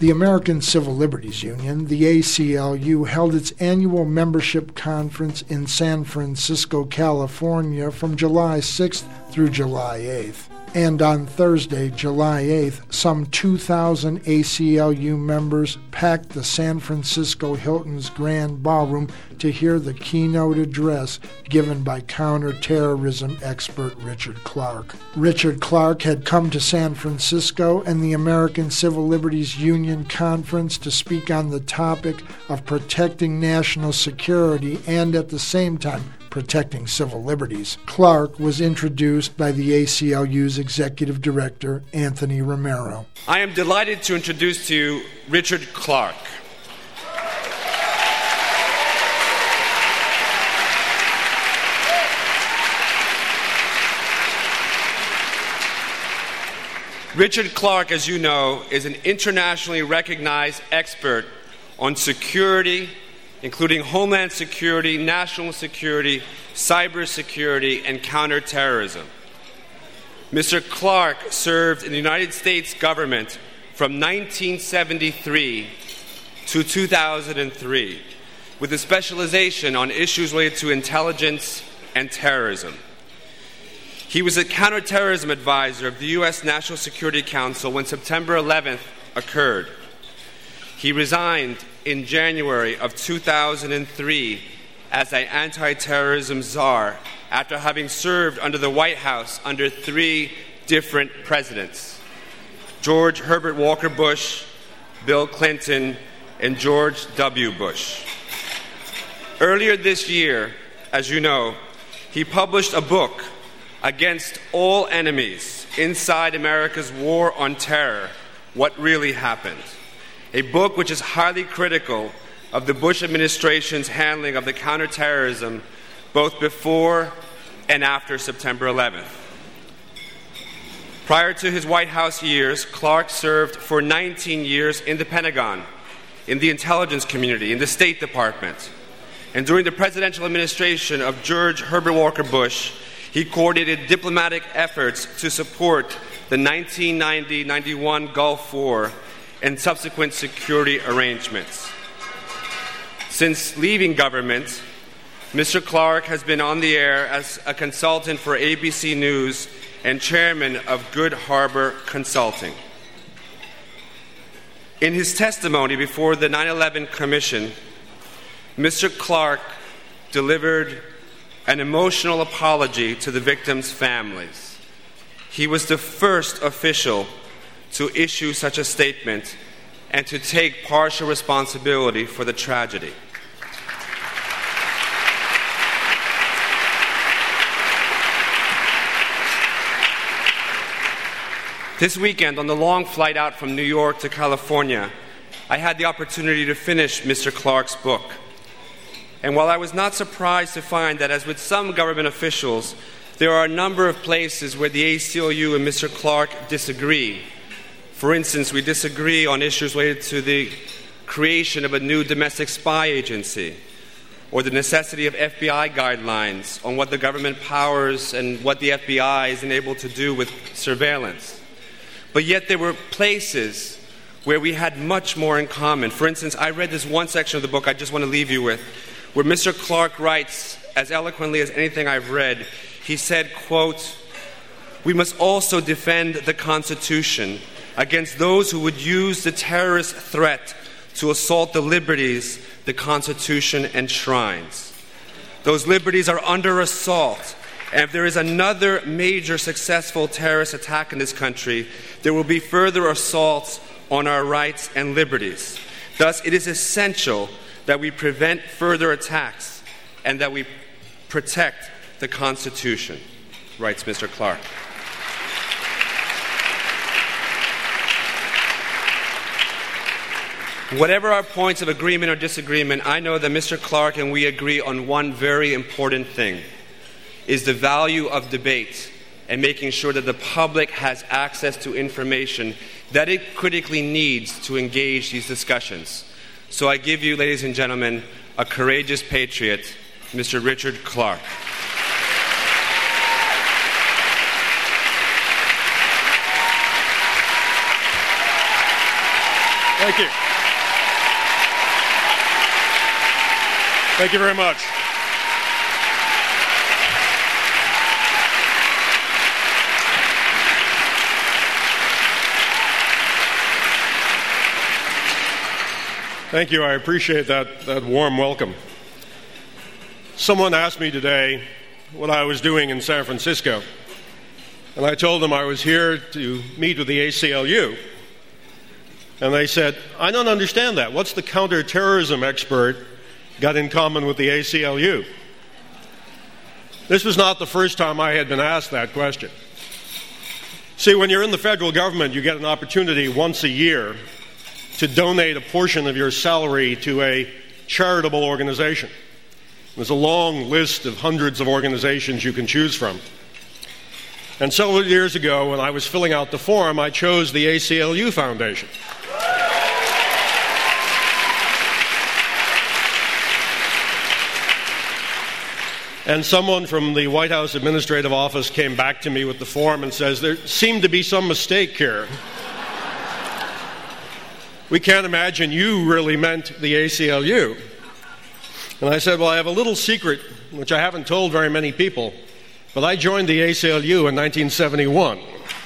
The American Civil Liberties Union, the ACLU, held its annual membership conference in San Francisco, California from July 6th through July 8th. And on Thursday, July 8th, some 2,000 ACLU members packed the San Francisco Hilton's Grand Ballroom to hear the keynote address given by counterterrorism expert Richard Clarke. Richard Clarke had come to San Francisco and the American Civil Liberties Union Conference to speak on the topic of protecting national security and, at the same time, protecting civil liberties. Clarke was introduced by the ACLU's Executive Director, Anthony Romero. I am delighted to introduce to you Richard Clarke. Richard Clarke, as you know, is an internationally recognized expert on security, including homeland security, national security, cybersecurity, and counterterrorism. Mr. Clarke served in the United States government from 1973 to 2003, with a specialization on issues related to intelligence and terrorism. He was a counterterrorism advisor of the U.S. National Security Council when September 11th occurred. He resigned in January of 2003 as an anti-terrorism czar after having served under the White House under 3 different presidents: George Herbert Walker Bush, Bill Clinton, and George W. Bush. Earlier this year, as you know, he published a book, Against All Enemies, Inside America's War on Terror, What Really Happened. A book which is highly critical of the Bush administration's handling of the counterterrorism both before and after September 11th. Prior to his White House years, Clarke served for 19 years in the Pentagon, in the intelligence community, in the State Department. And during the presidential administration of George Herbert Walker Bush, he coordinated diplomatic efforts to support the 1990-91 Gulf War and subsequent security arrangements. Since leaving government, Mr. Clarke has been on the air as a consultant for ABC News and chairman of Good Harbor Consulting. In his testimony before the 9/11 Commission, Mr. Clarke delivered an emotional apology to the victims' families. He was the first official to issue such a statement and to take partial responsibility for the tragedy. This weekend, on the long flight out from New York to California, I had the opportunity to finish Mr. Clarke's book. And while I was not surprised to find that, as with some government officials, there are a number of places where the ACLU and Mr. Clarke disagree. For instance, we disagree on issues related to the creation of a new domestic spy agency, or the necessity of FBI guidelines on what the government powers and what the FBI is enabled to do with surveillance. But yet there were places where we had much more in common. For instance, I read this one section of the book I just want to leave you with, where Mr. Clarke writes, as eloquently as anything I've read, he said, quote, "We must also defend the Constitution against those who would use the terrorist threat to assault the liberties the Constitution enshrines. Those liberties are under assault, and if there is another major successful terrorist attack in this country, there will be further assaults on our rights and liberties. Thus, it is essential that we prevent further attacks and that we protect the Constitution," writes Mr. Clarke. Whatever our points of agreement or disagreement, I know that Mr. Clarke and we agree on one very important thing, is the value of debate and making sure that the public has access to information that it critically needs to engage these discussions. So I give you, ladies and gentlemen, a courageous patriot, Mr. Richard Clarke. Thank you. Thank you very much. Thank you. I appreciate that warm welcome. Someone asked me today what I was doing in San Francisco, and I told them I was here to meet with the ACLU. And they said, I don't understand that. What's the counterterrorism expert got in common with the ACLU? This was not the first time I had been asked that question. See, when you're in the federal government, you get an opportunity once a year to donate a portion of your salary to a charitable organization. There's a long list of hundreds of organizations you can choose from. And several years ago, when I was filling out the form, I chose the ACLU Foundation. And someone from the White House Administrative Office came back to me with the form and says, there seemed to be some mistake here. We can't imagine you really meant the ACLU. And I said, well, I have a little secret, which I haven't told very many people, but I joined the ACLU in 1971.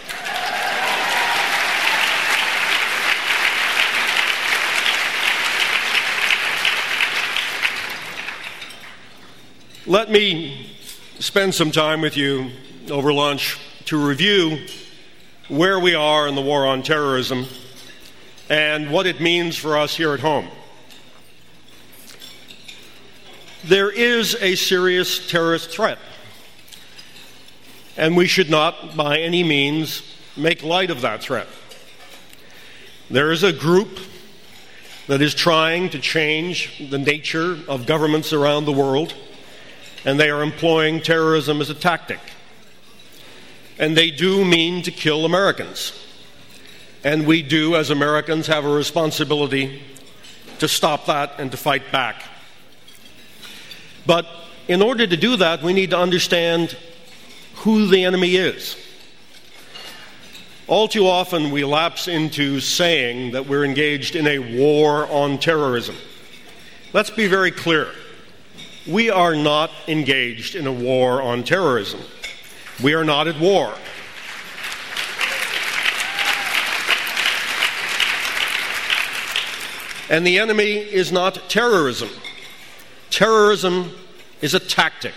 Let me spend some time with you over lunch to review where we are in the war on terrorism and what it means for us here at home. There is a serious terrorist threat, and we should not, by any means, make light of that threat. There is a group that is trying to change the nature of governments around the world, and they are employing terrorism as a tactic. And they do mean to kill Americans. And we do, as Americans, have a responsibility to stop that and to fight back. But in order to do that, we need to understand who the enemy is. All too often, we lapse into saying that we're engaged in a war on terrorism. Let's be very clear. We are not engaged in a war on terrorism. We are not at war. And the enemy is not terrorism. Terrorism is a tactic.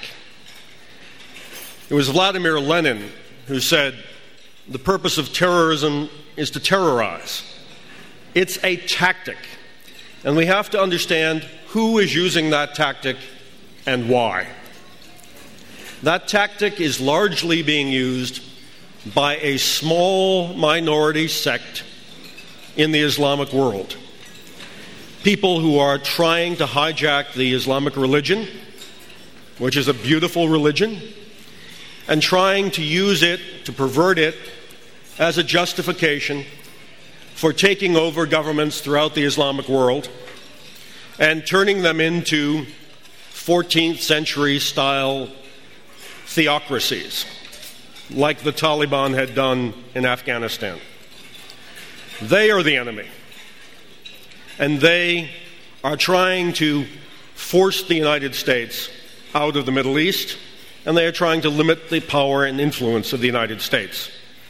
It was Vladimir Lenin who said, the purpose of terrorism is to terrorize. It's a tactic. And we have to understand who is using that tactic and why. That tactic is largely being used by a small minority sect in the Islamic world. People who are trying to hijack the Islamic religion, which is a beautiful religion, and trying to use it, to pervert it, as a justification for taking over governments throughout the Islamic world and turning them into 14th century style theocracies, like the Taliban had done in Afghanistan. They are the enemy. And they are trying to force the United States out of the Middle East, and they are trying to limit the power and influence of the United States.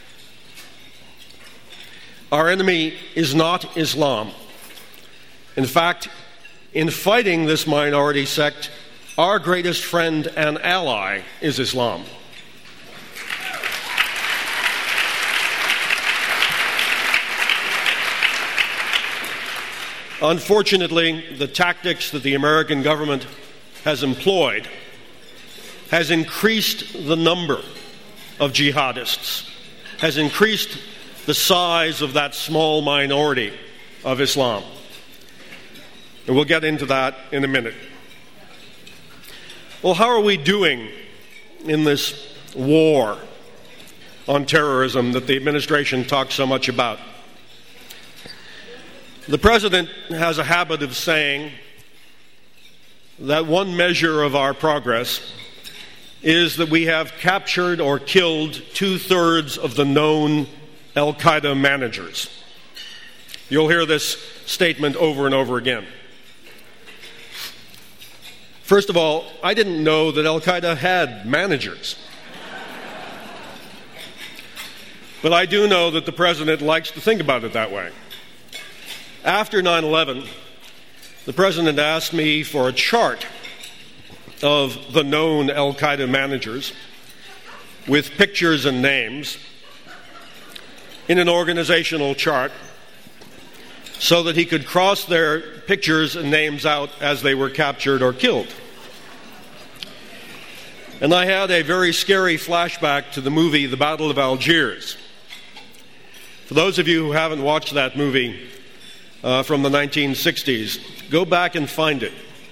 Our enemy is not Islam. In fact, in fighting this minority sect, our greatest friend and ally is Islam. Unfortunately, the tactics that the American government has employed has increased the number of jihadists, has increased the size of that small minority of Islam. And we'll get into that in a minute. Well, how are we doing in this war on terrorism that the administration talks so much about? The president has a habit of saying that one measure of our progress is that we have captured or killed 2/3 of the known Al-Qaeda managers. You'll hear this statement over and over again. First of all, I didn't know that Al-Qaeda had managers. But I do know that the president likes to think about it that way. After 9/11, the president asked me for a chart of the known Al-Qaeda managers with pictures and names in an organizational chart so that he could cross their pictures and names out as they were captured or killed. And I had a very scary flashback to the movie The Battle of Algiers. For those of you who haven't watched that movie from the 1960s, go back and find it.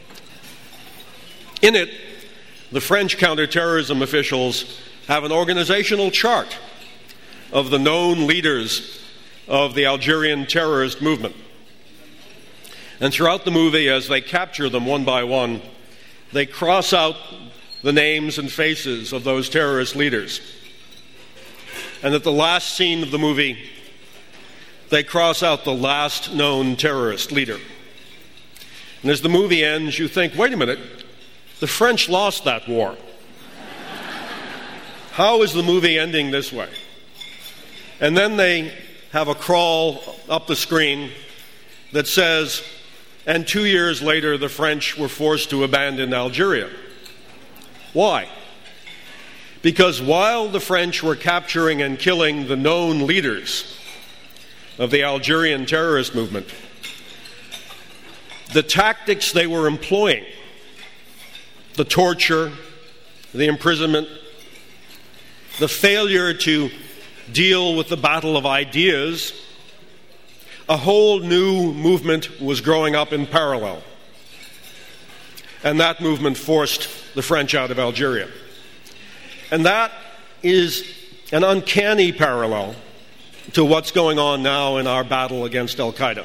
In it, the French counterterrorism officials have an organizational chart of the known leaders of the Algerian terrorist movement. And throughout the movie, as they capture them one by one, they cross out the names and faces of those terrorist leaders. And at the last scene of the movie, they cross out the last known terrorist leader. And as the movie ends, you think, wait a minute, the French lost that war. How is the movie ending this way? And then they have a crawl up the screen that says, and 2 years later, the French were forced to abandon Algeria. Why? Because while the French were capturing and killing the known leaders of the Algerian terrorist movement, the tactics they were employing, the torture, the imprisonment, the failure to deal with the battle of ideas, a whole new movement was growing up in parallel. And that movement forced the French out of Algeria. And that is an uncanny parallel to what's going on now in our battle against Al-Qaeda.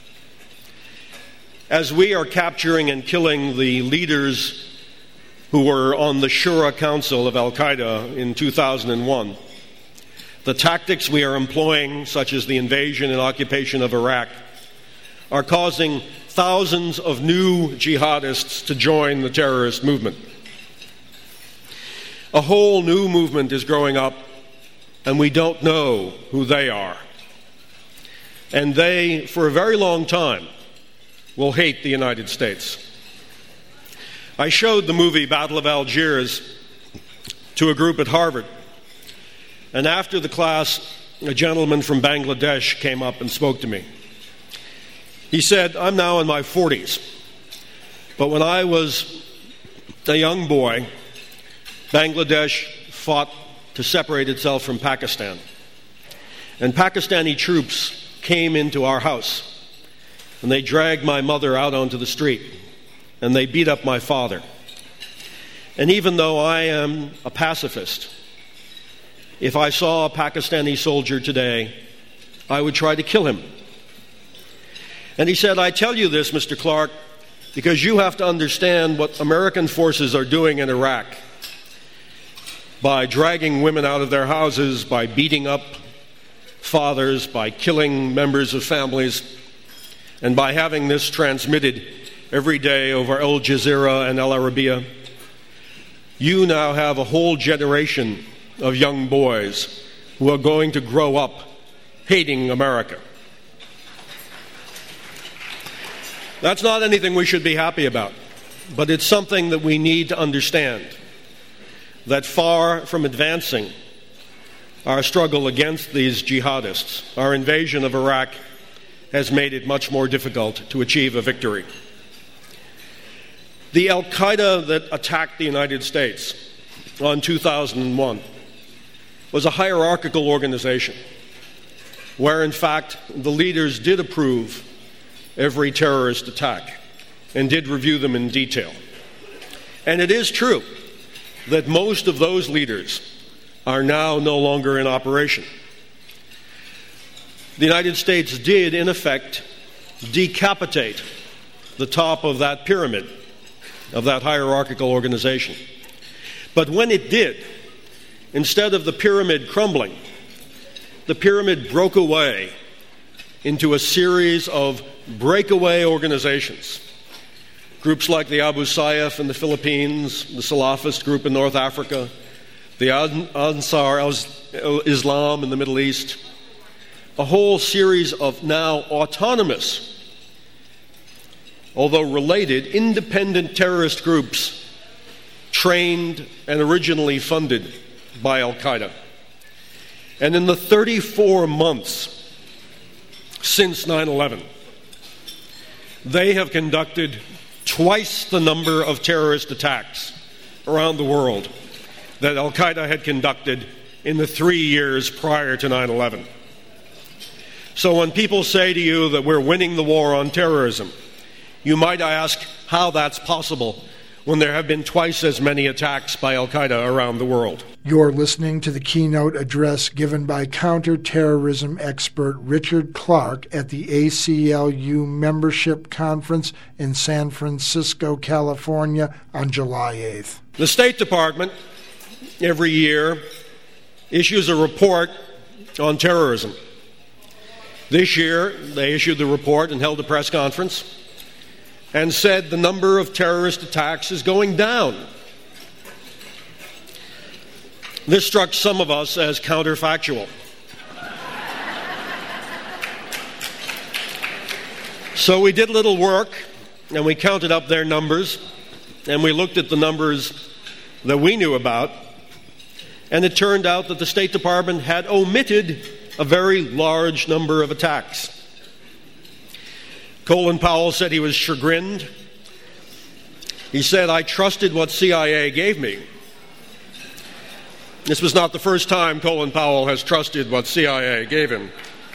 As we are capturing and killing the leaders who were on the Shura Council of Al-Qaeda in 2001, the tactics we are employing, such as the invasion and occupation of Iraq, are causing thousands of new jihadists to join the terrorist movement. A whole new movement is growing up, and we don't know who they are. And they, for a very long time, will hate the United States. I showed the movie Battle of Algiers to a group at Harvard. And after the class, a gentleman from Bangladesh came up and spoke to me. He said, I'm now in my 40s, but when I was a young boy, Bangladesh fought to separate itself from Pakistan. And Pakistani troops came into our house, and they dragged my mother out onto the street, and they beat up my father. And even though I am a pacifist, if I saw a Pakistani soldier today, I would try to kill him. And he said, I tell you this, Mr. Clark, because you have to understand what American forces are doing in Iraq by dragging women out of their houses, by beating up fathers, by killing members of families, and by having this transmitted every day over Al Jazeera and Al Arabiya. You now have a whole generation of young boys who are going to grow up hating America. That's not anything we should be happy about, but it's something that we need to understand, that far from advancing our struggle against these jihadists, our invasion of Iraq has made it much more difficult to achieve a victory. The Al-Qaeda that attacked the United States on 2001 was a hierarchical organization where, in fact, the leaders did approve every terrorist attack and did review them in detail. And it is true that most of those leaders are now no longer in operation. The United States did, in effect, decapitate the top of that pyramid, of that hierarchical organization. But when it did, instead of the pyramid crumbling, the pyramid broke away into a series of breakaway organizations. Groups like the Abu Sayyaf in the Philippines, the Salafist group in North Africa, the Ansar Islam in the Middle East, a whole series of now autonomous, although related, independent terrorist groups trained and originally funded by Al-Qaeda. And in the 34 months since 9/11, they have conducted twice the number of terrorist attacks around the world that Al-Qaeda had conducted in the 3 years prior to 9/11. So when people say to you that we're winning the war on terrorism, you might ask how that's possible when there have been twice as many attacks by Al-Qaeda around the world. You're listening to the keynote address given by counterterrorism expert Richard Clarke at the ACLU membership conference in San Francisco, California on July 8th. The State Department every year issues a report on terrorism. This year, they issued the report and held a press conference and said the number of terrorist attacks is going down. This struck some of us as counterfactual. So we did a little work, and we counted up their numbers, and we looked at the numbers that we knew about, and it turned out that the State Department had omitted a very large number of attacks. Colin Powell said he was chagrined. He said, "I trusted what CIA gave me." This was not the first time Colin Powell has trusted what CIA gave him.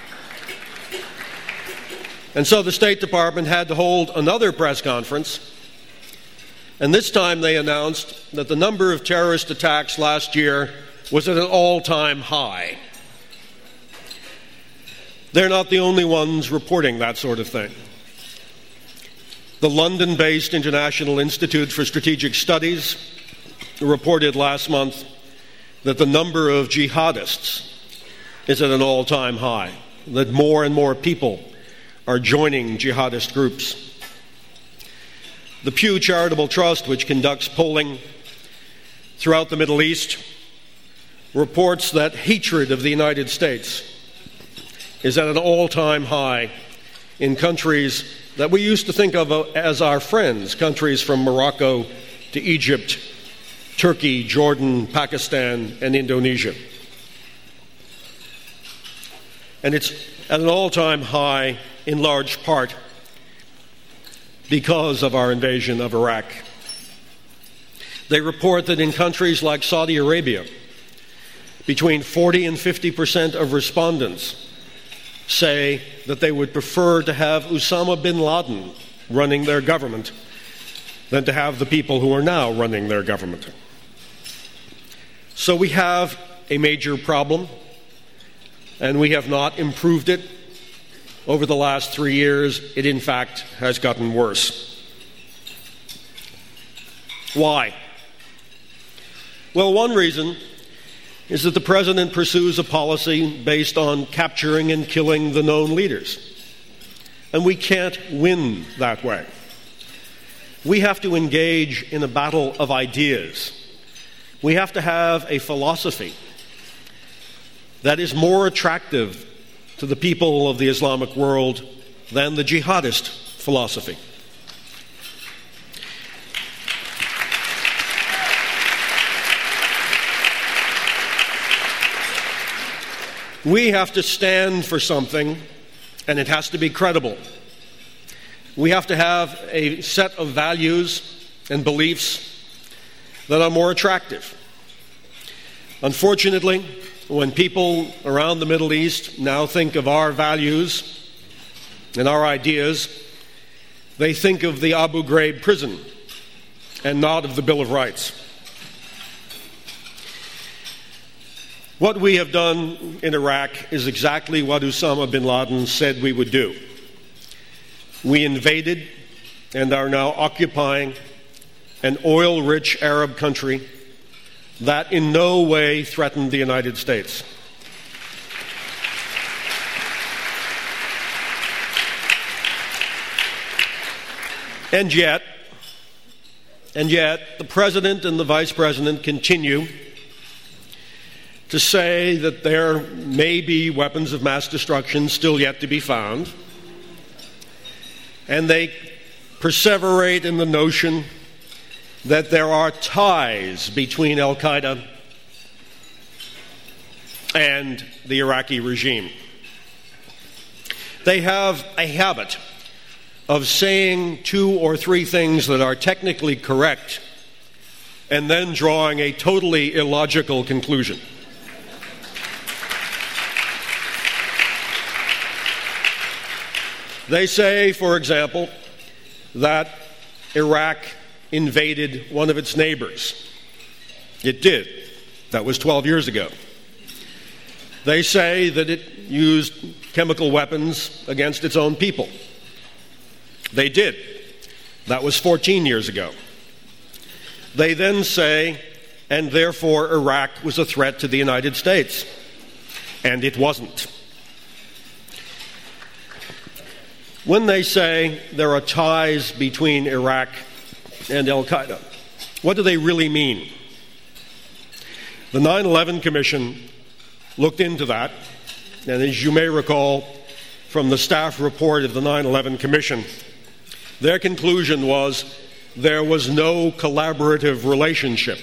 And so the State Department had to hold another press conference, and this time they announced that the number of terrorist attacks last year was at an all-time high. They're not the only ones reporting that sort of thing. The London-based International Institute for Strategic Studies reported last month that the number of jihadists is at an all-time high, that more and more people are joining jihadist groups. The Pew Charitable Trust, which conducts polling throughout the Middle East, reports that hatred of the United States is at an all-time high in countries that we used to think of as our friends, countries from Morocco to Egypt, Turkey, Jordan, Pakistan, and Indonesia. And it's at an all-time high in large part because of our invasion of Iraq. They report that in countries like Saudi Arabia, between 40 and 50% of respondents say that they would prefer to have Osama bin Laden running their government than to have the people who are now running their government. So we have a major problem, and we have not improved it. Over the last 3 years, it in fact has gotten worse. Why? Well, one reason is that the president pursues a policy based on capturing and killing the known leaders. And we can't win that way. We have to engage in a battle of ideas. We have to have a philosophy that is more attractive to the people of the Islamic world than the jihadist philosophy. We have to stand for something, and it has to be credible. We have to have a set of values and beliefs that are more attractive. Unfortunately, when people around the Middle East now think of our values and our ideas, they think of the Abu Ghraib prison and not of the Bill of Rights. What we have done in Iraq is exactly what Osama bin Laden said we would do. We invaded and are now occupying an oil-rich Arab country that in no way threatened the United States. And yet, the President and the Vice President continue to say that there may be weapons of mass destruction still yet to be found, and they perseverate in the notion that there are ties between al-Qaeda and the Iraqi regime. They have a habit of saying 2 or 3 things that are technically correct and then drawing a totally illogical conclusion. They say, for example, that Iraq invaded one of its neighbors. It did. That was 12 years ago. They say that it used chemical weapons against its own people. They did. That was 14 years ago. They then say, and therefore Iraq was a threat to the United States. And it wasn't. When they say there are ties between Iraq and al-Qaeda, what do they really mean? The 9/11 Commission looked into that, and as you may recall from the staff report of the 9/11 Commission, their conclusion was there was no collaborative relationship.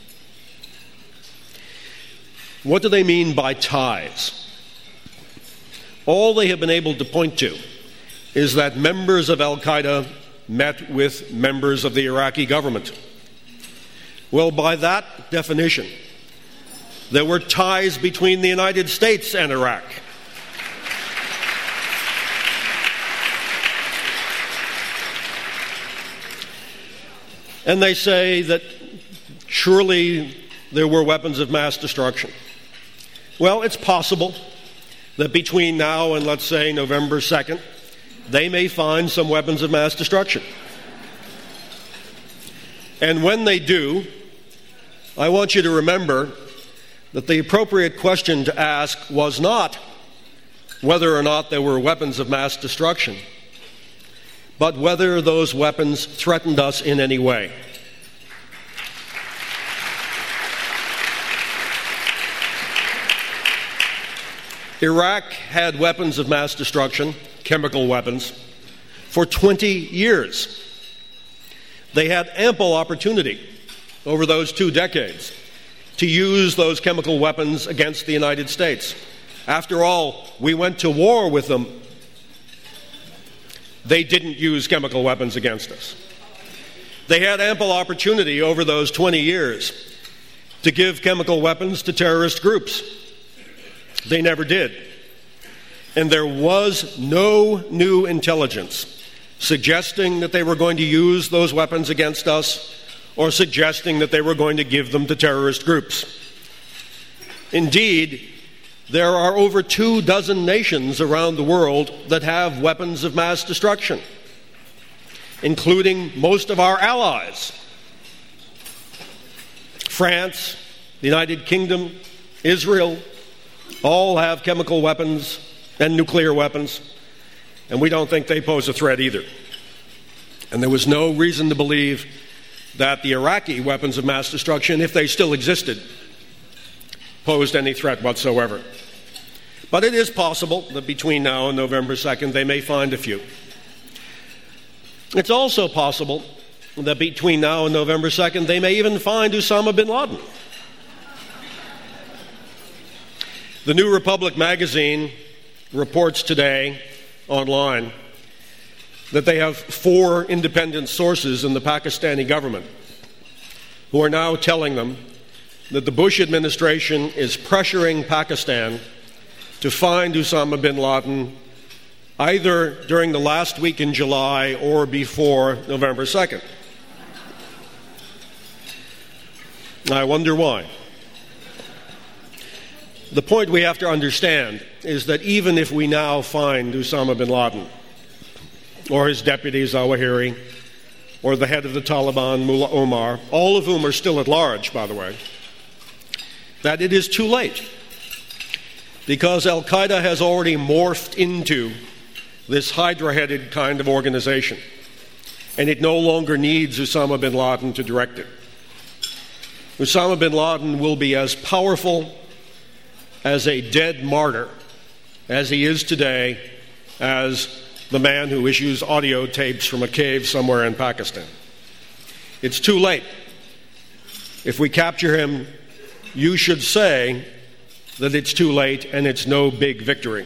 What do they mean by ties? All they have been able to point to is that members of al-Qaeda met with members of the Iraqi government. Well, by that definition, there were ties between the United States and Iraq. And they say that surely there were weapons of mass destruction. Well, it's possible that between now and, let's say, November 2nd, they may find some weapons of mass destruction. And when they do, I want you to remember that the appropriate question to ask was not whether or not there were weapons of mass destruction, but whether those weapons threatened us in any way. Iraq had weapons of mass destruction, chemical weapons, for 20 years. They had ample opportunity over those 2 decades to use those chemical weapons against the United States. After all, we went to war with them. They didn't use chemical weapons against us. They had ample opportunity over those 20 years to give chemical weapons to terrorist groups. They never did. And there was no new intelligence suggesting that they were going to use those weapons against us or suggesting that they were going to give them to terrorist groups. Indeed, there are over 24 nations around the world that have weapons of mass destruction, including most of our allies. France, the United Kingdom, Israel, all have chemical weapons and nuclear weapons, and we don't think they pose a threat either. And there was no reason to believe that the Iraqi weapons of mass destruction, if they still existed, posed any threat whatsoever. But it is possible that between now and November 2nd, they may find a few. It's also possible that between now and November 2nd, they may even find Osama bin Laden. The New Republic magazine reports today online that they have 4 independent sources in the Pakistani government who are now telling them that the Bush administration is pressuring Pakistan to find Osama bin Laden either during the last week in July or before November 2nd. I wonder why. The point we have to understand is that even if we now find Osama bin Laden, or his deputy Zawahiri, or the head of the Taliban, Mullah Omar, all of whom are still at large, by the way, that it is too late. Because al-Qaeda has already morphed into this hydra-headed kind of organization. and it no longer needs Osama bin Laden to direct it. Osama bin Laden will be as powerful as a dead martyr as he is today as the man who issues audio tapes from a cave somewhere in Pakistan. It's too late. If we capture him, you should say that it's too late and it's no big victory.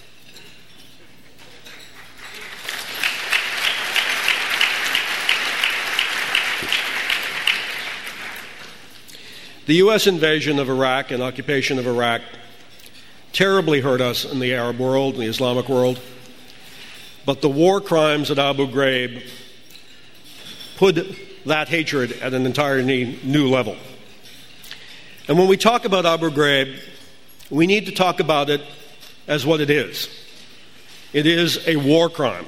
The U.S. invasion of Iraq and occupation of Iraq terribly hurt us in the Arab world, in the Islamic world. But the war crimes at Abu Ghraib put that hatred at an entirely new level. And when we talk about Abu Ghraib, we need to talk about it as what it is. It is a war crime.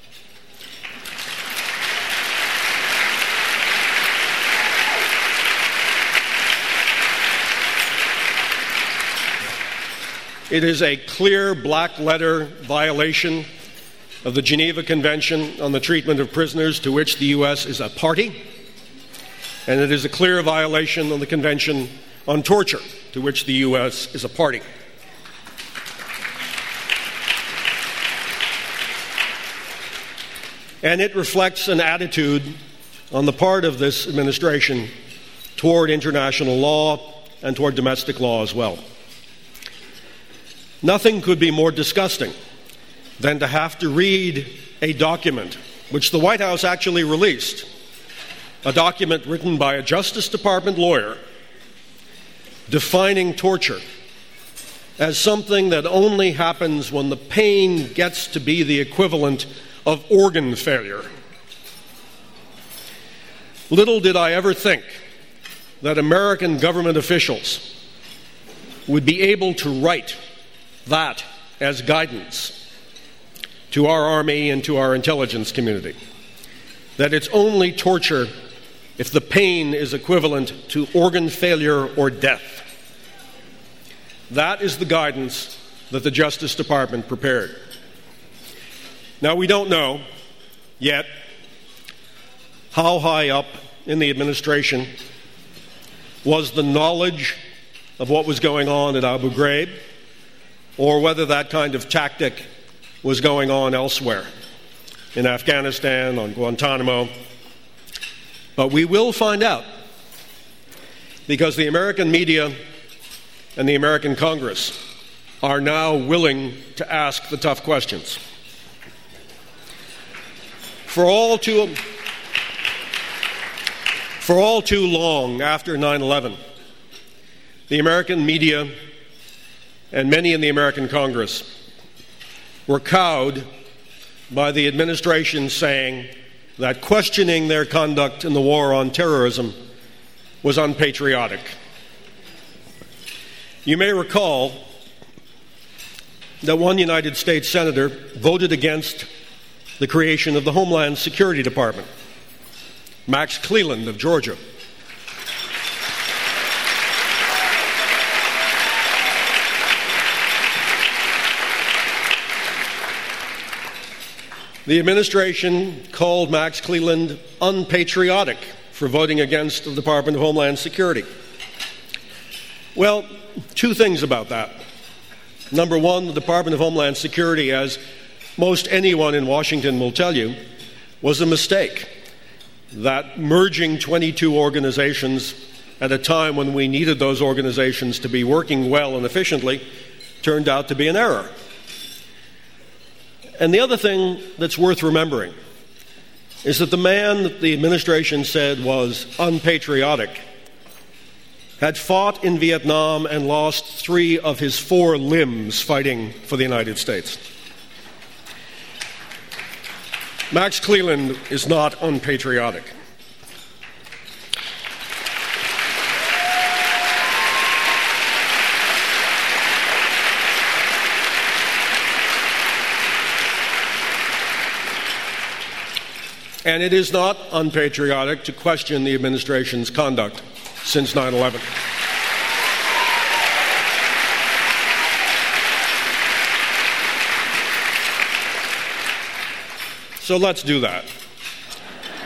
It is a clear black-letter violation of the Geneva Convention on the Treatment of Prisoners, to which the U.S. is a party, and it is a clear violation of the Convention on Torture, to which the U.S. is a party. And it reflects an attitude on the part of this administration toward international law and toward domestic law as well. Nothing could be more disgusting than to have to read a document which the White House actually released, a document written by a Justice Department lawyer defining torture as something that only happens when the pain gets to be the equivalent of organ failure. Little did I ever think that American government officials would be able to write that as guidance to our Army and to our intelligence community, that it's only torture if the pain is equivalent to organ failure or death. That is the guidance that the Justice Department prepared. Now, we don't know yet how high up in the administration was the knowledge of what was going on at Abu Ghraib, or whether that kind of tactic was going on elsewhere, in Afghanistan, on Guantanamo. But we will find out, because the American media and the American Congress are now willing to ask the tough questions. For all too long after 9/11, the American media and many in the American Congress were cowed by the administration saying that questioning their conduct in the war on terrorism was unpatriotic. You may recall that one United States senator voted against the creation of the Homeland Security Department, Max Cleland of Georgia. The administration called Max Cleland unpatriotic for voting against the Department of Homeland Security. Well, two things about that. Number one, the Department of Homeland Security, as most anyone in Washington will tell you, was a mistake. That merging 22 organizations at a time when we needed those organizations to be working well and efficiently turned out to be an error. And the other thing that's worth remembering is that the man that the administration said was unpatriotic had fought in Vietnam and lost 3 of his 4 limbs fighting for the United States. Max Cleland is not unpatriotic. And it is not unpatriotic to question the administration's conduct since 9/11. So let's do that.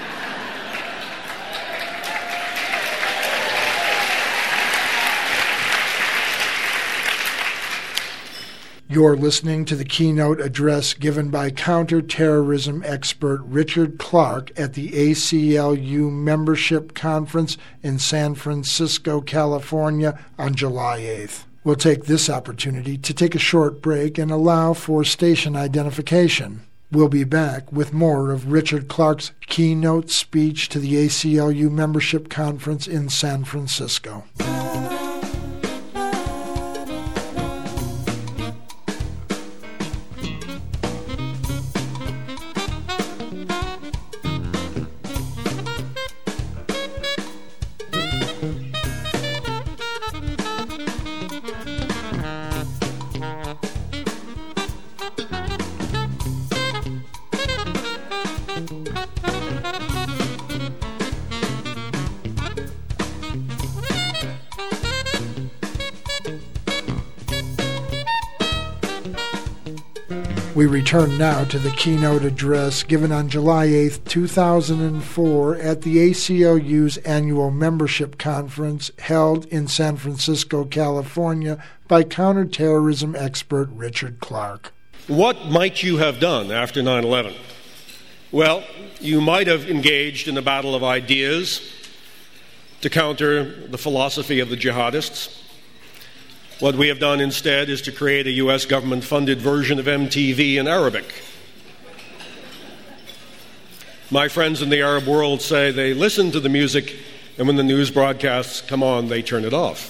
You're listening to the keynote address given by counterterrorism expert Richard Clarke at the ACLU Membership Conference in San Francisco, California on July 8th. We'll take this opportunity to take a short break and allow for station identification. We'll be back with more of Richard Clarke's keynote speech to the ACLU Membership Conference in San Francisco. We return now to the keynote address given on July 8, 2004 at the ACLU's annual membership conference held in San Francisco, California by counterterrorism expert Richard Clarke. What might you have done after 9/11? Well, you might have engaged in a battle of ideas to counter the philosophy of the jihadists. What we have done instead is to create a U.S. government-funded version of MTV in Arabic. My friends in the Arab world say they listen to the music, and when the news broadcasts come on, they turn it off.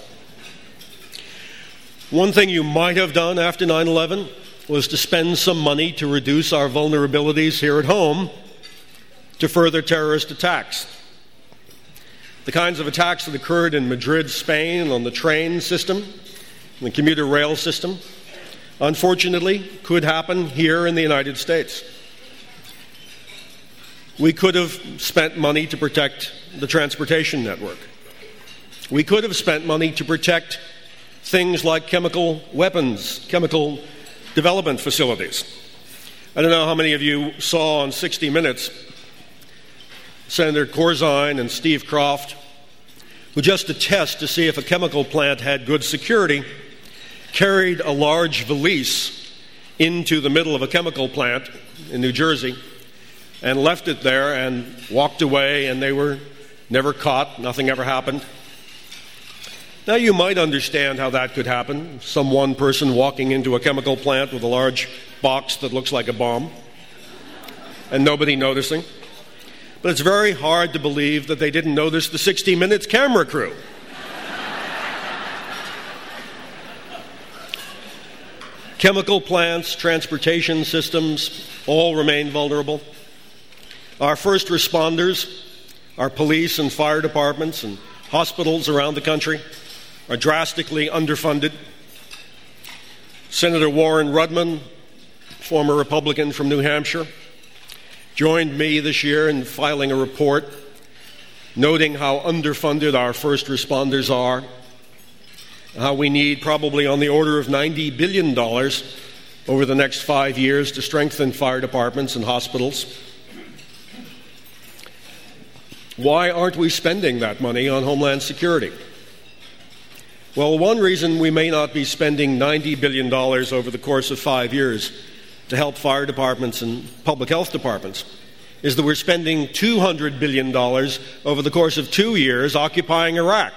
One thing you might have done after 9/11 was to spend some money to reduce our vulnerabilities here at home to further terrorist attacks. The kinds of attacks that occurred in Madrid, Spain, on the train system, the commuter rail system, unfortunately, could happen here in the United States. We could have spent money to protect the transportation network. We could have spent money to protect things like chemical weapons, chemical development facilities. I don't know how many of you saw on 60 Minutes Senator Corzine and Steve Kroft, who just to test to see if a chemical plant had good security, carried a large valise into the middle of a chemical plant in New Jersey and left it there and walked away, and they were never caught. Nothing ever happened. Now, you might understand how that could happen. Some one person walking into a chemical plant with a large box that looks like a bomb and nobody noticing. But it's very hard to believe that they didn't notice the 60 Minutes camera crew. Chemical plants, transportation systems, all remain vulnerable. Our first responders, our police and fire departments and hospitals around the country are drastically underfunded. Senator Warren Rudman, former Republican from New Hampshire, joined me this year in filing a report noting how underfunded our first responders are, how we need probably on the order of $90 billion over the next 5 years to strengthen fire departments and hospitals. Why aren't we spending that money on Homeland Security? Well, one reason we may not be spending $90 billion over the course of 5 years to help fire departments and public health departments is that we're spending $200 billion over the course of 2 years occupying Iraq.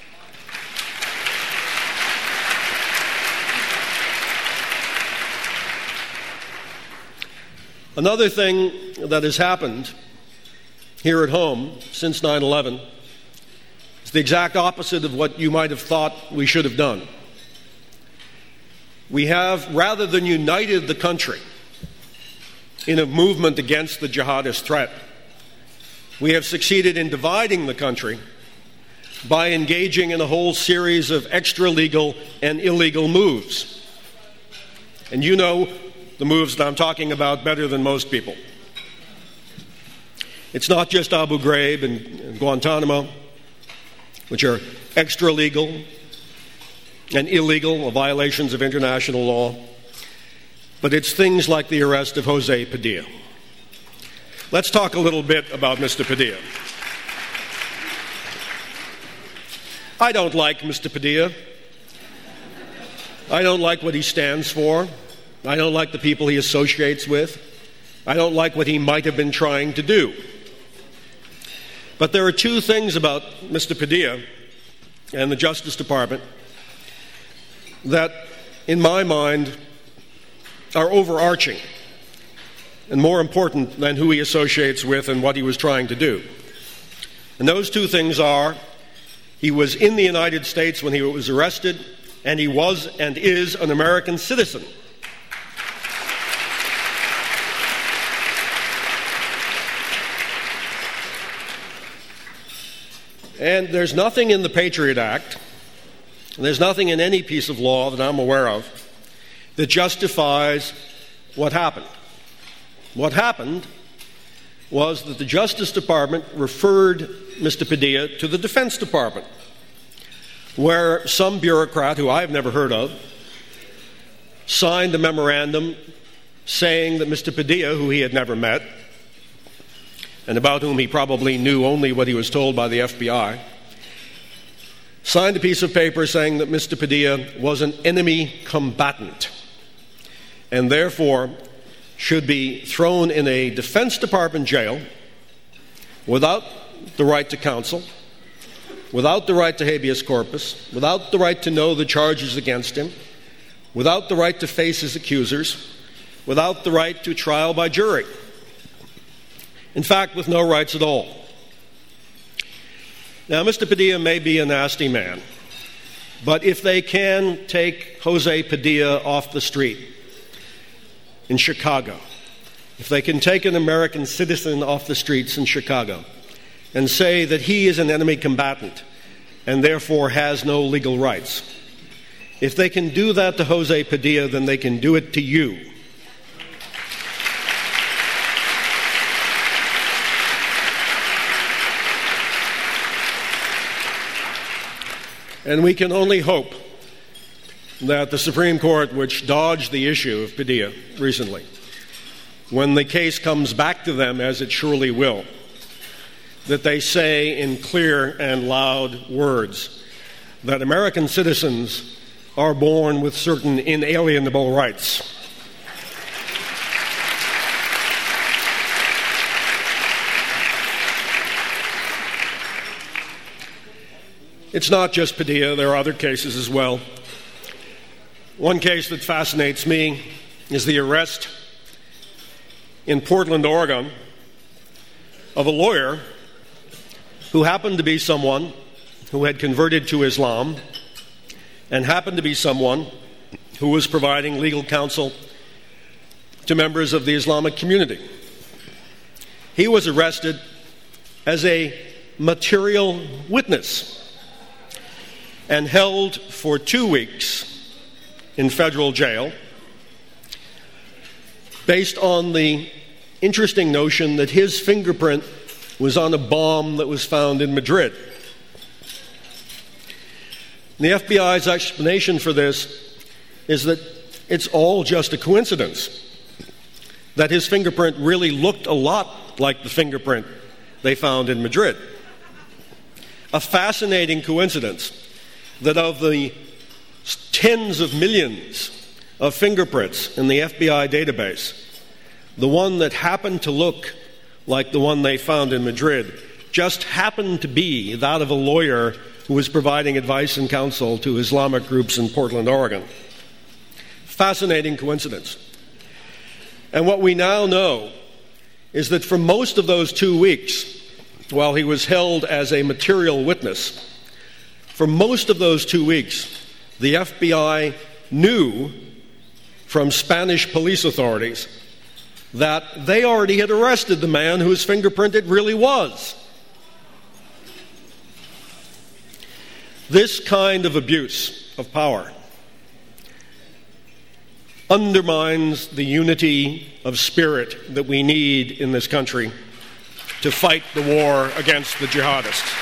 Another thing that has happened here at home since 9/11 is the exact opposite of what you might have thought we should have done. We have, rather than united the country in a movement against the jihadist threat, we have succeeded in dividing the country by engaging in a whole series of extra-legal and illegal moves. And you know the moves that I'm talking about better than most people. It's not just Abu Ghraib and Guantanamo, which are extra-legal and illegal violations of international law, but it's things like the arrest of Jose Padilla. Let's talk a little bit about Mr. Padilla. I don't like Mr. Padilla. I don't like what he stands for. I don't like the people he associates with. I don't like what he might have been trying to do. But there are two things about Mr. Padilla and the Justice Department that, in my mind, are overarching and more important than who he associates with and what he was trying to do. And those two things are, he was in the United States when he was arrested, and he was and is an American citizen. And there's nothing in the Patriot Act, and there's nothing in any piece of law that I'm aware of that justifies what happened. What happened was that the Justice Department referred Mr. Padilla to the Defense Department, where some bureaucrat who I've never heard of signed a memorandum saying that Mr. Padilla, who he had never met, and about whom he probably knew only what he was told by the FBI, signed a piece of paper saying that Mr. Padilla was an enemy combatant and therefore should be thrown in a Defense Department jail without the right to counsel, without the right to habeas corpus, without the right to know the charges against him, without the right to face his accusers, without the right to trial by jury. In fact, with no rights at all. Now, Mr. Padilla may be a nasty man, but if they can take Jose Padilla off the street in Chicago, if they can take an American citizen off the streets in Chicago and say that he is an enemy combatant and therefore has no legal rights, if they can do that to Jose Padilla, then they can do it to you. And we can only hope that the Supreme Court, which dodged the issue of Padilla recently, when the case comes back to them, as it surely will, that they say in clear and loud words that American citizens are born with certain inalienable rights. It's not just Padilla, there are other cases as well. One case that fascinates me is the arrest in Portland, Oregon, of a lawyer who happened to be someone who had converted to Islam and happened to be someone who was providing legal counsel to members of the Islamic community. He was arrested as a material witness and held for 2 weeks in federal jail based on the interesting notion that his fingerprint was on a bomb that was found in Madrid. The FBI's explanation for this is that it's all just a coincidence, that his fingerprint really looked a lot like the fingerprint they found in Madrid. A fascinating coincidence that of the tens of millions of fingerprints in the FBI database, the one that happened to look like the one they found in Madrid just happened to be that of a lawyer who was providing advice and counsel to Islamic groups in Portland, Oregon. Fascinating coincidence. And what we now know is that for most of those 2 weeks, while he was held as a material witness, for most of those 2 weeks, the FBI knew from Spanish police authorities that they already had arrested the man whose fingerprint it really was. This kind of abuse of power undermines the unity of spirit that we need in this country to fight the war against the jihadists.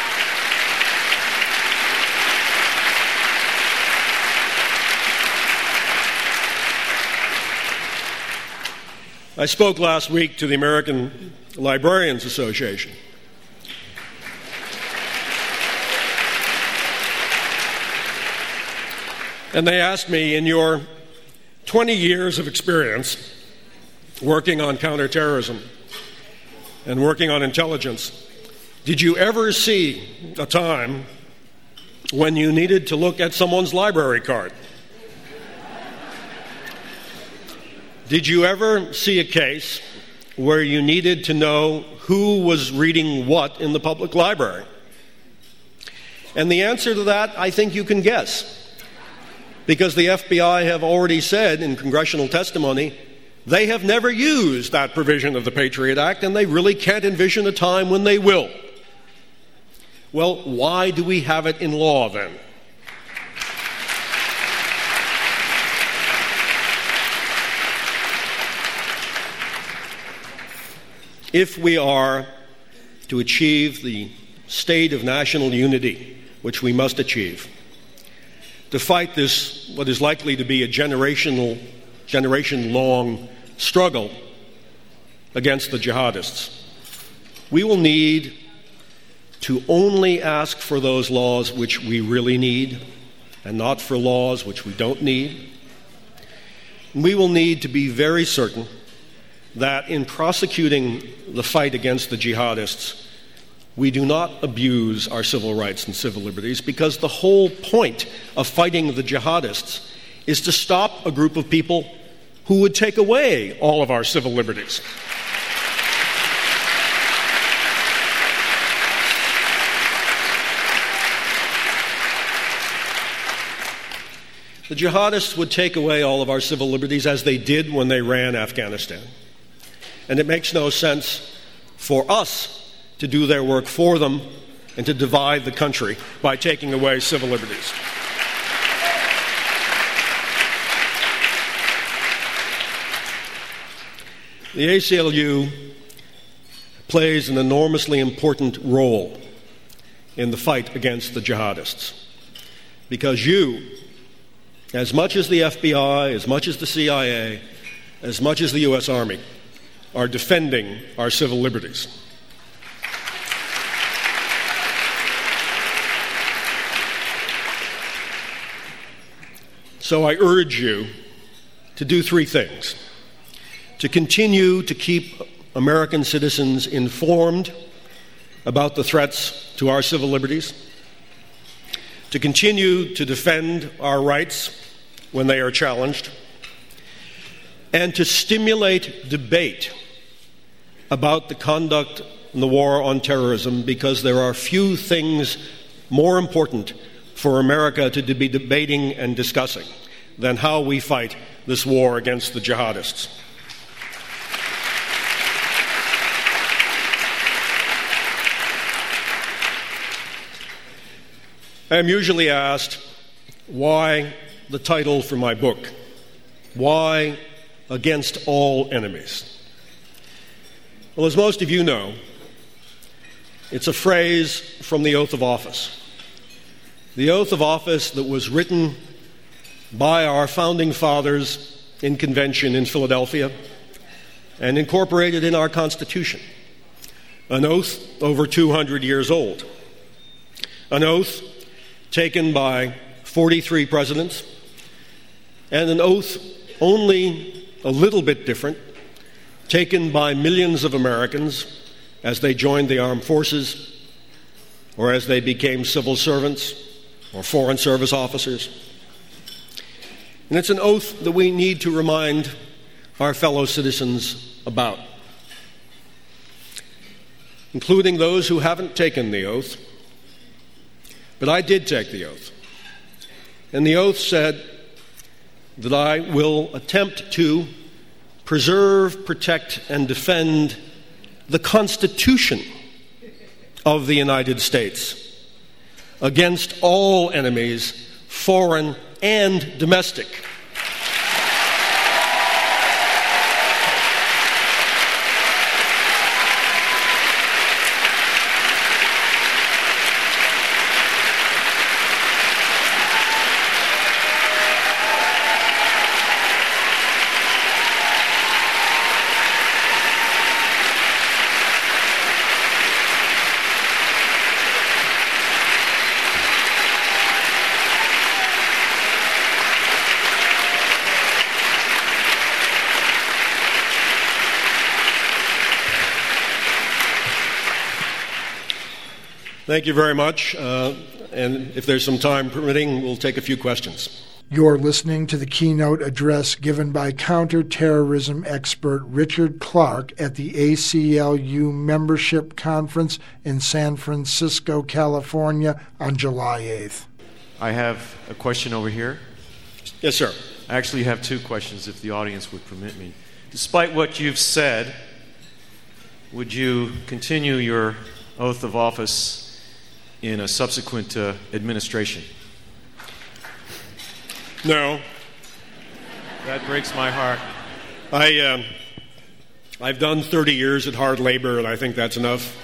I spoke last week to the American Librarians Association. And they asked me, in your 20 years of experience working on counterterrorism and working on intelligence, did you ever see a time when you needed to look at someone's library card? Did you ever see a case where you needed to know who was reading what in the public library? And the answer to that, I think you can guess, because the FBI have already said in congressional testimony they have never used that provision of the Patriot Act, and they really can't envision a time when they will. Well, why do we have it in law then? If we are to achieve the state of national unity, which we must achieve, to fight this, what is likely to be a generation-long struggle against the jihadists, we will need to only ask for those laws which we really need and not for laws which we don't need. We will need to be very certain that in prosecuting the fight against the jihadists, we do not abuse our civil rights and civil liberties, because the whole point of fighting the jihadists is to stop a group of people who would take away all of our civil liberties. The jihadists would take away all of our civil liberties, as they did when they ran Afghanistan. And it makes no sense for us to do their work for them and to divide the country by taking away civil liberties. The ACLU plays an enormously important role in the fight against the jihadists, because you, as much as the FBI, as much as the CIA, as much as the U.S. Army, are defending our civil liberties. So I urge you to do three things: to continue to keep American citizens informed about the threats to our civil liberties, to continue to defend our rights when they are challenged, and to stimulate debate about the conduct in the war on terrorism, because there are few things more important for America to be debating and discussing than how we fight this war against the jihadists. I am usually asked why the title for my book, Why Against All Enemies? Well, as most of you know, it's a phrase from the oath of office. The oath of office that was written by our founding fathers in convention in Philadelphia and incorporated in our Constitution. An oath over 200 years old. An oath taken by 43 presidents, and an oath only a little bit different, taken by millions of Americans as they joined the armed forces, or as they became civil servants or foreign service officers. And it's an oath that we need to remind our fellow citizens about, including those who haven't taken the oath. But I did take the oath. And the oath said that I will attempt to preserve, protect, and defend the Constitution of the United States against all enemies, foreign and domestic. Thank you very much. And if there's some time permitting, we'll take a few questions. You're listening to the keynote address given by counterterrorism expert Richard Clarke at the ACLU Membership Conference in San Francisco, California on July 8th. I have a question over here. Yes, sir. I actually have two questions, if the audience would permit me. Despite what you've said, would you continue your oath of office in a subsequent administration? No. That breaks my heart. I've done 30 years at hard labor, and I think that's enough.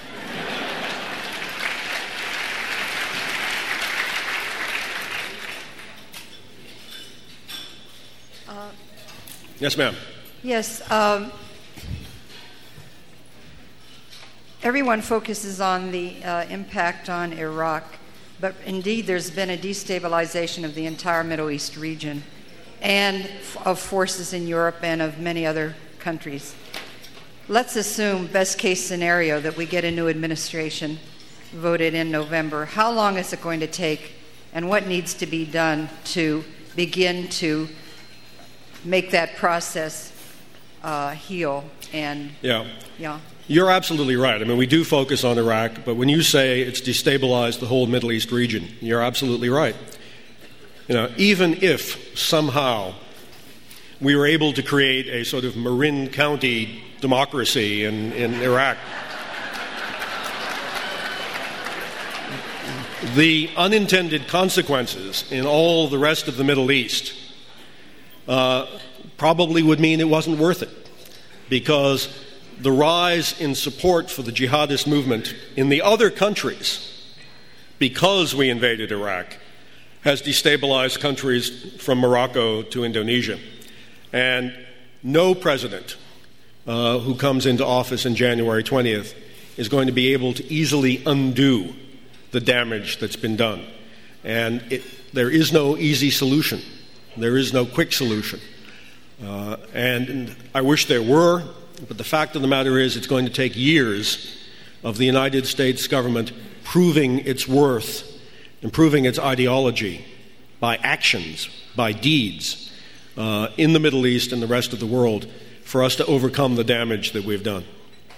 Yes, ma'am. Yes. Everyone focuses on the impact on Iraq, but indeed there's been a destabilization of the entire Middle East region and of forces in Europe and of many other countries. Let's assume, best case scenario, that we get a new administration voted in November. How long is it going to take, and what needs to be done to begin to make that process heal? And yeah. Yeah. You're absolutely right. I mean, we do focus on Iraq, but when you say it's destabilized the whole Middle East region, you're absolutely right. You know, even if somehow we were able to create a sort of Marin County democracy in Iraq, the unintended consequences in all the rest of the Middle East probably would mean it wasn't worth it, because the rise in support for the jihadist movement in the other countries, because we invaded Iraq, has destabilized countries from Morocco to Indonesia. And no president who comes into office in January 20th is going to be able to easily undo the damage that's been done. And there is no easy solution. There is no quick solution. And I wish there were, but the fact of the matter is it's going to take years of the United States government proving its worth, improving its ideology by actions, by deeds, in the Middle East and the rest of the world for us to overcome the damage that we've done.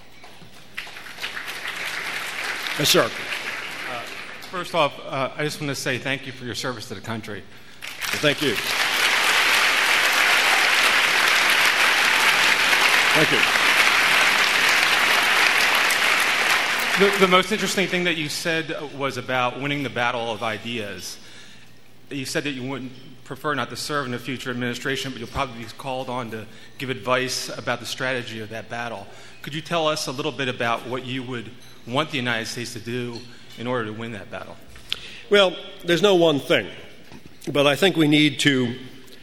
Yes, sir. First off, I just want to say thank you for your service to the country. Thank you. Thank you. The most interesting thing that you said was about winning the battle of ideas. You said that you wouldn't prefer not to serve in a future administration, but you'll probably be called on to give advice about the strategy of that battle. Could you tell us a little bit about what you would want the United States to do in order to win that battle? Well, there's no one thing, but I think we need to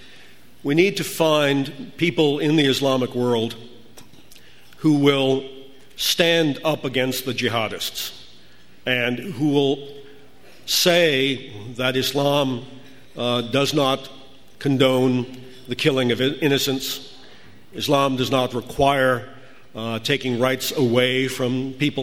find people in the Islamic world who will stand up against the jihadists and who will say that Islam does not condone the killing of innocents. Islam does not require taking rights away from people.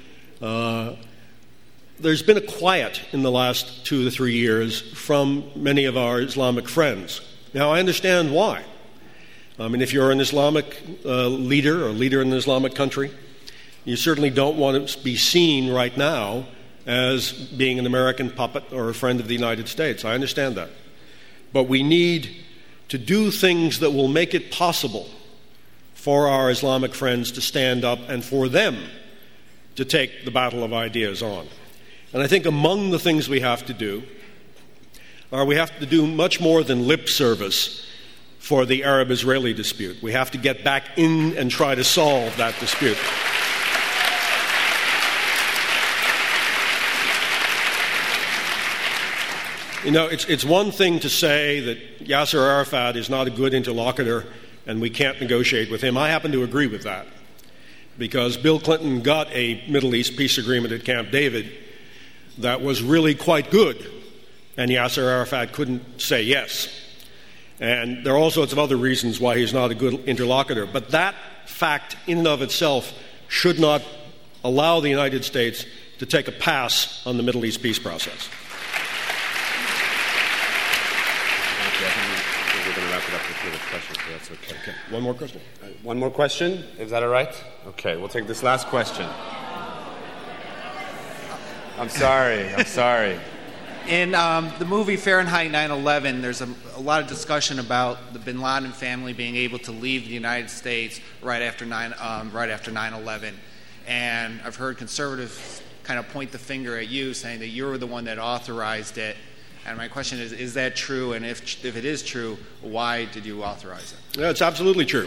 There's been a quiet in the last 2 to 3 years from many of our Islamic friends. Now, I understand why. I mean, if you're an Islamic leader or leader in an Islamic country, you certainly don't want to be seen right now as being an American puppet or a friend of the United States. I understand that. But we need to do things that will make it possible for our Islamic friends to stand up and for them to take the battle of ideas on. And I think among the things we have to do are we have to do much more than lip service for the Arab-Israeli dispute. We have to get back in and try to solve that dispute. You know, it's one thing to say that Yasser Arafat is not a good interlocutor and we can't negotiate with him. I happen to agree with that, because Bill Clinton got a Middle East peace agreement at Camp David that was really quite good, and Yasser Arafat couldn't say yes. And there are all sorts of other reasons why he's not a good interlocutor. But that fact in and of itself should not allow the United States to take a pass on the Middle East peace process. Okay, I think we're going to wrap it up with the questions, so that's okay. One more question? One more question? Is that all right? Okay, we'll take this last question. I'm sorry. In the movie Fahrenheit 9/11, there's a lot of discussion about the Bin Laden family being able to leave the United States right after 9/11, and I've heard conservatives kind of point the finger at you, saying that you were the one that authorized it. And my question is that true? And if it is true, why did you authorize it? Yeah, it's absolutely true.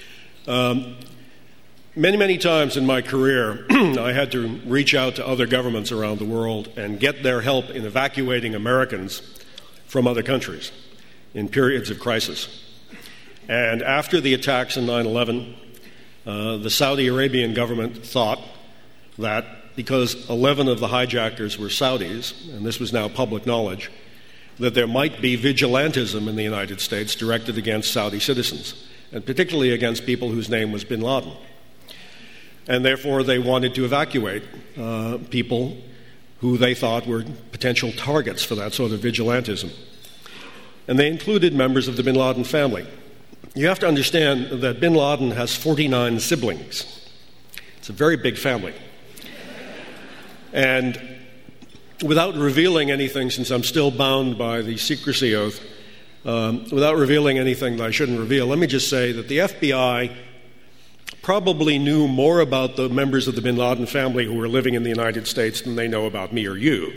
Many times in my career, I had to reach out to other governments around the world and get their help in evacuating Americans from other countries in periods of crisis. And after the attacks in 9/11, the Saudi Arabian government thought that because 11 of the hijackers were Saudis, and this was now public knowledge, that there might be vigilantism in the United States directed against Saudi citizens, and particularly against people whose name was Bin Laden. And therefore they wanted to evacuate people who they thought were potential targets for that sort of vigilantism. And they included members of the Bin Laden family. You have to understand that Bin Laden has 49 siblings. It's a very big family. And without revealing anything, since I'm still bound by the secrecy oath, without revealing anything that I shouldn't reveal, let me just say that the FBI probably knew more about the members of the Bin Laden family who were living in the United States than they know about me or you.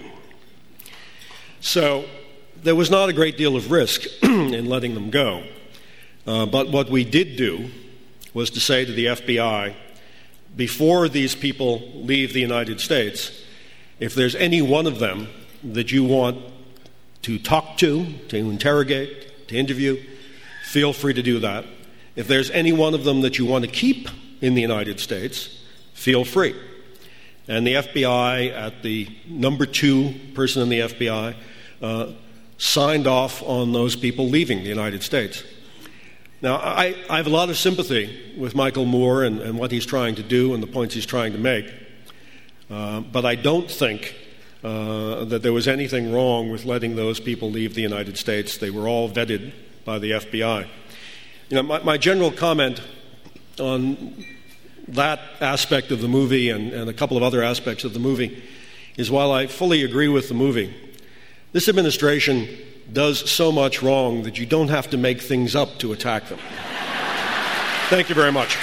So there was not a great deal of risk in letting them go. But what we did do was to say to the FBI, before these people leave the United States, if there's any one of them that you want to talk to interrogate, to interview, feel free to do that. If there's any one of them that you want to keep in the United States, feel free. And the FBI, at the number 2 person in the FBI, signed off on those people leaving the United States. Now, I have a lot of sympathy with Michael Moore and what he's trying to do and the points he's trying to make. But I don't think that there was anything wrong with letting those people leave the United States. They were all vetted by the FBI. You know, my general comment on that aspect of the movie and a couple of other aspects of the movie is, while I fully agree with the movie, this administration does so much wrong that you don't have to make things up to attack them. Thank you very much.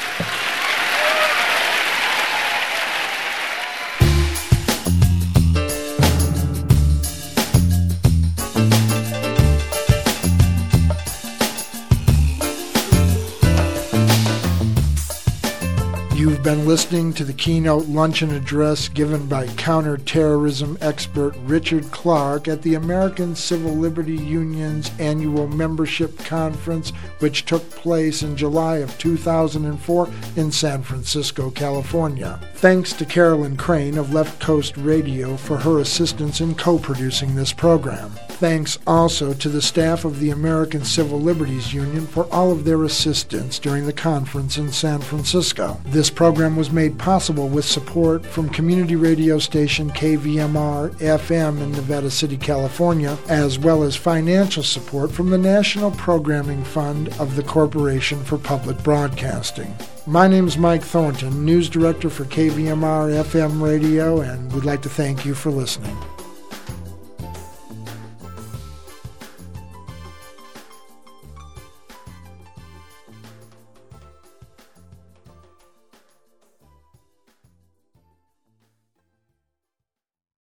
You've been listening to the keynote luncheon address given by counterterrorism expert Richard Clarke at the American Civil Liberties Union's annual membership conference, which took place in July of 2004 in San Francisco, California. Thanks to Carolyn Crane of Left Coast Radio for her assistance in co-producing this program. Thanks also to the staff of the American Civil Liberties Union for all of their assistance during the conference in San Francisco. This program was made possible with support from community radio station KVMR-FM in Nevada City, California, as well as financial support from the National Programming Fund of the Corporation for Public Broadcasting. My name is Mike Thornton, News Director for KVMR-FM Radio, and we'd like to thank you for listening.